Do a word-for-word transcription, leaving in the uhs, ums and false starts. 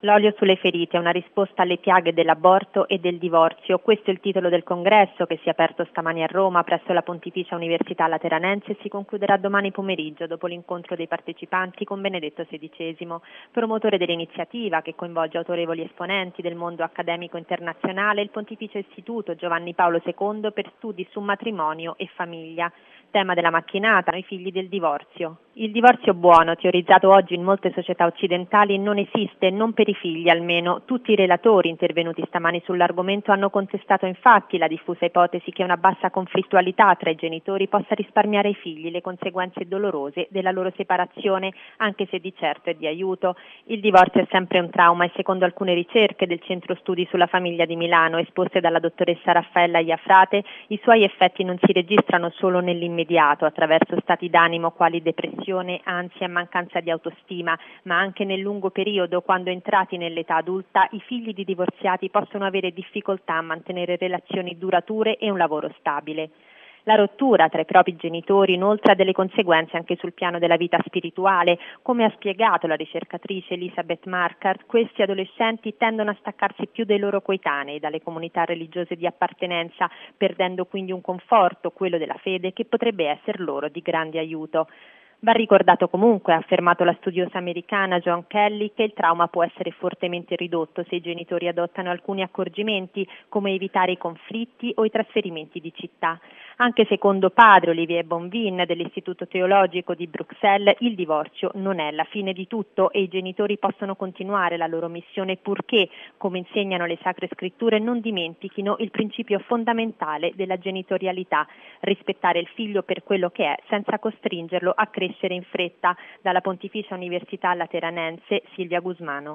L'olio sulle ferite, una risposta alle piaghe dell'aborto e del divorzio. Questo è il titolo del congresso che si è aperto stamani a Roma presso la Pontificia Università Lateranense e si concluderà domani pomeriggio dopo l'incontro dei partecipanti con Benedetto sedicesimo, promotore dell'iniziativa che coinvolge autorevoli esponenti del mondo accademico internazionale, il Pontificio Istituto Giovanni Paolo secondo per studi su matrimonio e famiglia. Tema della macchinata, i figli del divorzio. Il divorzio buono, teorizzato oggi in molte società occidentali, non esiste, non per i figli almeno. Tutti i relatori intervenuti stamani sull'argomento hanno contestato infatti la diffusa ipotesi che una bassa conflittualità tra i genitori possa risparmiare ai figli le conseguenze dolorose della loro separazione, anche se di certo è di aiuto. Il divorzio è sempre un trauma e secondo alcune ricerche del Centro Studi sulla Famiglia di Milano esposte dalla dottoressa Raffaella Iafrate, i suoi effetti non si registrano solo nell'immediato attraverso stati d'animo quali depressione, ansia e mancanza di autostima, ma anche nel lungo periodo, quando entrati nell'età adulta, i figli di divorziati possono avere difficoltà a mantenere relazioni durature e un lavoro stabile. La rottura tra i propri genitori inoltre ha delle conseguenze anche sul piano della vita spirituale. Come ha spiegato la ricercatrice Elisabeth Markart, questi adolescenti tendono a staccarsi più dai loro coetanei, dalle comunità religiose di appartenenza, perdendo quindi un conforto, quello della fede, che potrebbe essere loro di grande aiuto. Va ricordato comunque, ha affermato la studiosa americana Joan Kelly, che il trauma può essere fortemente ridotto se i genitori adottano alcuni accorgimenti come evitare i conflitti o i trasferimenti di città. Anche secondo padre Olivier Bonvin dell'Istituto Teologico di Bruxelles, il divorzio non è la fine di tutto e i genitori possono continuare la loro missione purché, come insegnano le Sacre Scritture, non dimentichino il principio fondamentale della genitorialità, rispettare il figlio per quello che è senza costringerlo a crescere in fretta. Dalla Pontificia Università Lateranense, Silvia Gusmano.